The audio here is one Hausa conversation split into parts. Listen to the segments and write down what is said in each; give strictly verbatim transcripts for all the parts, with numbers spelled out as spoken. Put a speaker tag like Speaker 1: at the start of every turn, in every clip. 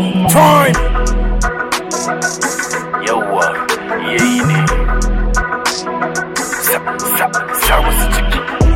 Speaker 1: Time. Yawa, yayi ne. Sa wasu ciki.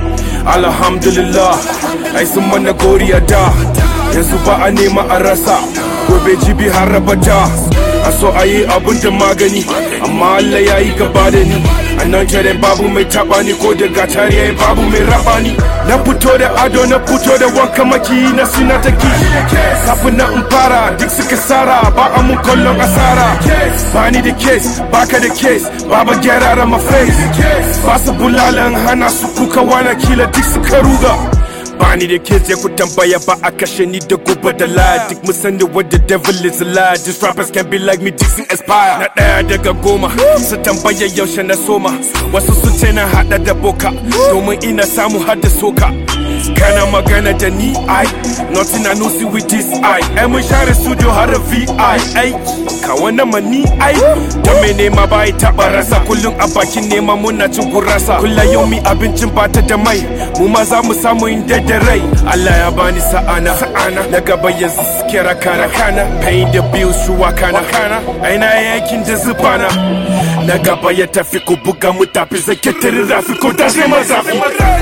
Speaker 1: Alhamdulillah, ai sun mana goriya da. Yanzu ba a nema a rasa, gobe jibi har rabata. A so a yi abun da magani, amma Allah ya yi gaba da ni. A nan jere babu mai taba ni ko da gatari yayi babu mai raba ni. Na fito da ado na fito da wanka maki na suna ta kishi. Kafin na in fara duk suka sara ba a mun kallon asara. Ba ni da case, baka da case, baba gyara ma face. Ba su bulalan hana su kuka wana kila duk suka ruga. Bani da kids ya ku tambaya ba a kashe ni da gobe da lie. Duk mun sani what the devil is a lie. These rappers can be like me, Dixon Aspire. Na daya daga goma, su tambaya yaushe na soma. Wasu sun ce na hada da boka, domin ina samu har da soka. Kana magana da ni ai, nothing I know see with this eye. Ai mun share studio har da V I ai. Ka wannan mani ai, da mai nema ba ya taba rasa. Kullum a bakin nema muna cin gurasa. Kullum yau mi abincin bata da mai, mu ma za mu samu inda da rai. Allah ya bani sa'ana sa'ana na gaba yanzu suke rakana kana paying the bills shuwa kana kana aina yakin da zubana na gaba ya tafi ku buga mu tafi zake tare rafi ko da sai mazafi.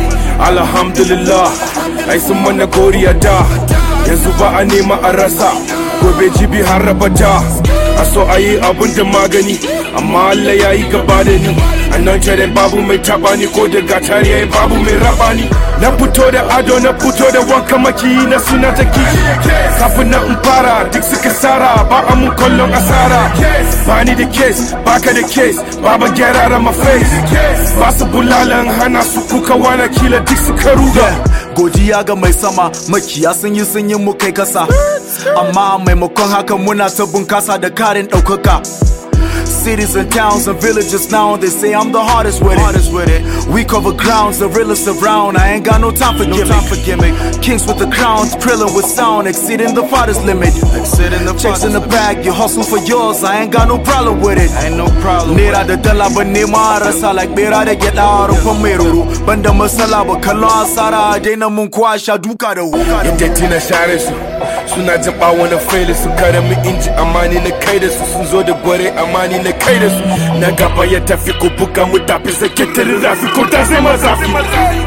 Speaker 1: Alhamdulillah ai sun mana goriya da yanzu ba a nema a rasa gobe jibi har rabata. A so a yi abun da magani, amma Allah ya yi gaba da ni. A nan jere babu mai taba ni ko da gatari yayi babu mai raba ni. Na fito da ado na fito da wanka maki na suna ta kishi. Kafin na in fara duk suka sara ba a mun kallon asara. Ba ni da case, baka da case, baba gyara ma face. Ba su bulalan hana su kuka wana kila duk suka ruga.
Speaker 2: Godiya ga mai sama, makiya sun yi sun yi mu kai kasa. Amma maimakon haka muna ta bunkasa da karin ɗaukaka. Cities and towns and villages now, they say I'm the hardest with, hardest with it. We cover grounds, the realest around. I ain't got no time for, no gimmick. Time for gimmick. Kings with the crowns, drilling with sound, exceeding the farthest limit. Exceeding the checks in the bag, you hustle for yours. I ain't got no problem with it. Ain't no problem. Nera da dala ba nema rasa, like bera da get out of a meruru. Banda masala ba kallon asara, daina mun kwasha duka da wuka.
Speaker 1: Yadda tina share su, suna jaba wani faili su kare mu inji amani na kai da su sun zo da gware amani na kai da su. Na gaba ya tafi ku buga mu tafi sake tare rafi ko da sai mazafi.